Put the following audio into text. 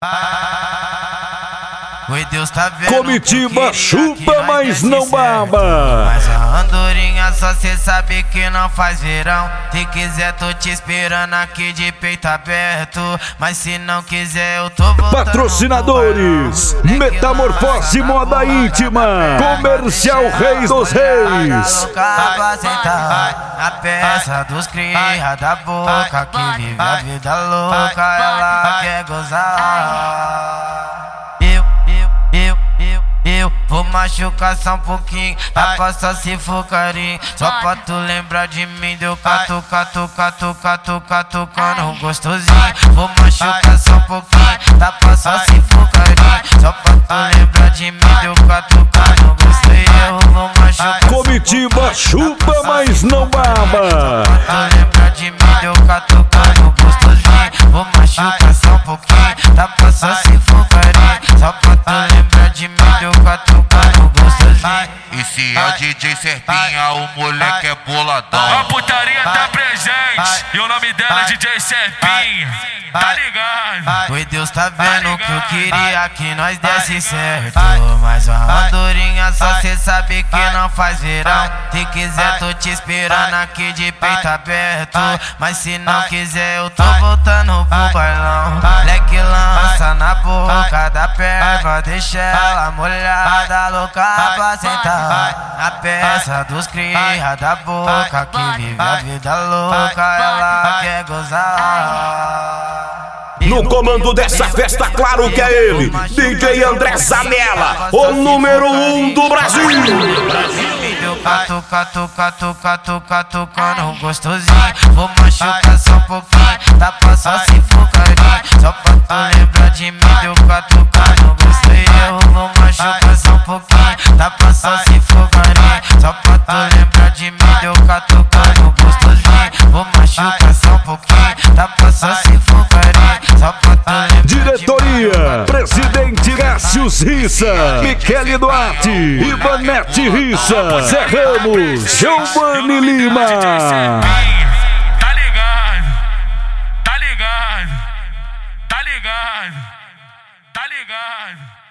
Oi, Deus tá vendo. Comitiva chupa, mas não baba. Mas a andorinha só cê sabe que não faz verão. Se quiser tô te esperando aqui de peito aberto. Mas se não quiser eu tô voltando. Patrocinadores: Metamorfose Moda Íntima, Comercial Reis dos Reis. A peça dos cria da boca que vive a vida louca, ela quer gozar. Eu vou machucar só um pouquinho, dá pra só se for carinho. Só pra tu lembrar de mim, deu catucando gostosinho. Vou machucar só um pouquinho, dá pra só se for carinho. Só pra tu lembrar de mim, deu catucando gostosinho. Eu vou machucar. Comitiva chupa, mas não baba. Tu lembra de mim, deu catucando gostosinho. Vou machucar só um pouquinho, dá pra só se for carinho. Só pra tu lembrar de mim, deu catucando gostosinho. E se é o DJ Serpinha, o moleque é boladão. A putaria tá presente e o nome dela é DJ Serpinha. Tá ligado? Oi, Deus tá vendo que eu queria que nós desse certo. Mas a andorinha só cê sabe que não faz verão. Se quiser tô te esperando aqui de peito aberto. Mas se não quiser eu tô voltando pro bailão. Leque lança na boca da perva, deixa ela molhada, louca pra sentar. A peça dos cria da boca que vive a vida louca, ela quer gozar. No comando dessa festa, claro que é ele, DJ André Zanella, o número 1 do Brasil. Catucando gostosinho. Vou machucar só um pouquinho, dá pra só se for carinho. Só pra tu lembrar de mim, deu catucando gostosinho. Eu vou machucar só um pouquinho, dá pra só se for carinho. Só pra tu lembrar de mim, deu catucando gostosinho. Vou machucar só um pouquinho, dá pra só se for carinho. Só pra tu lembrar. Diretoria: Presidente Cássius Rissa, Michele Duarte, Ivanete Rissa, Zé Ramos, Giovanni Lima. Tá ligado? Tá ligado? Tá ligado? Tá ligado?